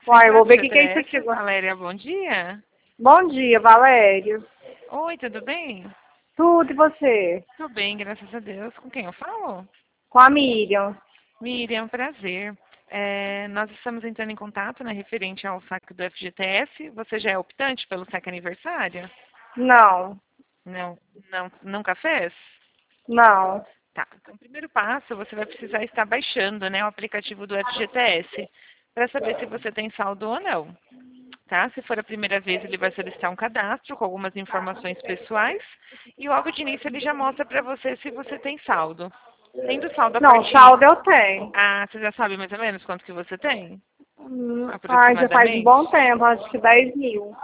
Uai, eu vou ver o que que é isso CPF, aqui agora. Valéria, bom dia. Bom dia, Valério. Oi, tudo bem? Tudo e você? Tudo bem, graças a Deus. Com quem eu falo? Com a Miriam. Miriam, prazer. Nós estamos entrando em contato, né, referente ao saque do FGTS. Você já é optante pelo saque aniversário? Não, Não, não, nunca fez? não. Tá. Então, primeiro passo, você vai precisar estar baixando, né, o aplicativo do FGTS para saber se você tem saldo ou não. Tá? Se for a primeira vez, ele vai solicitar um cadastro com algumas informações pessoais e logo de início ele já mostra para você se você tem saldo. Tendo saldo a Não, partir... saldo eu tenho. Ah, você já sabe mais ou menos quanto que você tem? Ai, já faz um bom Aproximadamente? tempo, acho que 10 mil.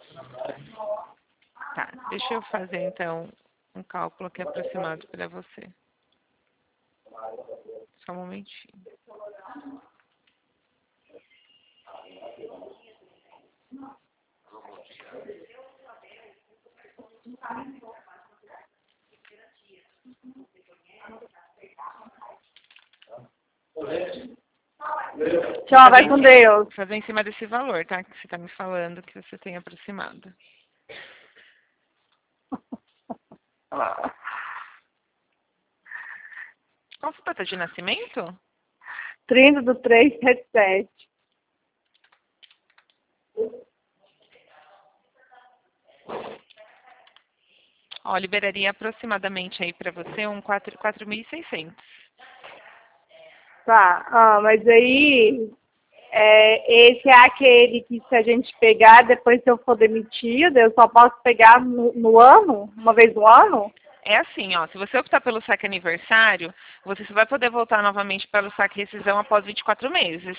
Tá, deixa eu fazer então um cálculo aqui aproximado para você. Só um momentinho. Tchau, vai com Deus. Fazer em cima desse valor, tá? Que você está me falando que você tem aproximado. Qual sua data de nascimento? 30/3/77. Ó, liberaria aproximadamente aí para você um 4.600. Tá, mas aí, esse é aquele que se a gente pegar, depois se eu for demitida, eu só posso pegar no ano? Uma vez no ano? É assim, ó, se você optar pelo saque aniversário, você só vai poder voltar novamente para o saque rescisão após 24 meses.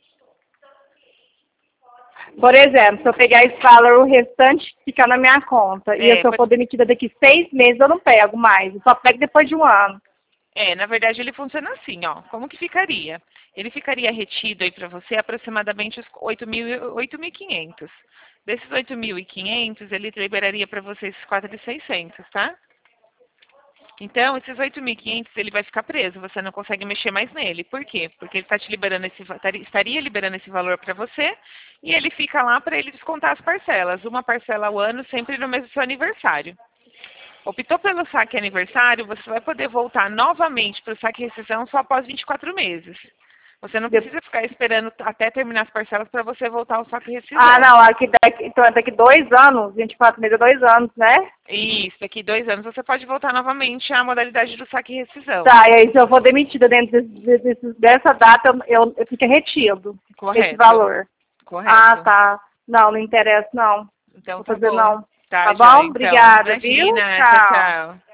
Por exemplo, se eu pegar esse valor, o restante fica na minha conta. E É, se eu for demitida daqui 6 meses, eu não pego mais. Eu só pego depois de um ano. na verdade ele funciona assim, ó. Como que ficaria? Ele ficaria retido aí para você aproximadamente os 8.500. Desses 8.500, ele liberaria para você esses 4.600, tá? Então, esses 8.500 ele vai ficar preso, você não consegue mexer mais nele. Por quê? Porque ele está te liberando estaria liberando esse valor para você e ele fica lá para ele descontar as parcelas. Uma parcela ao ano, sempre no mês do seu aniversário. Optou pelo saque aniversário, você vai poder voltar novamente para o saque rescisão só após 24 meses. Você não De- precisa ficar esperando até terminar as parcelas para você voltar ao saque Ah, rescisão. não, então é daqui 2 anos, 24 meses é 2 anos, né? Isso, daqui 2 anos você pode voltar novamente à modalidade do saque rescisão. Tá, e aí se eu for demitida dentro dessa data, eu fico retido esse Correto, valor. Ah, correto. tá. Não, não interessa, não. Então Vou tá fazer bom. não. Tá Tá, joia. bom? Então, Obrigada, viu? imagina. Tchau, Tchau. tchau.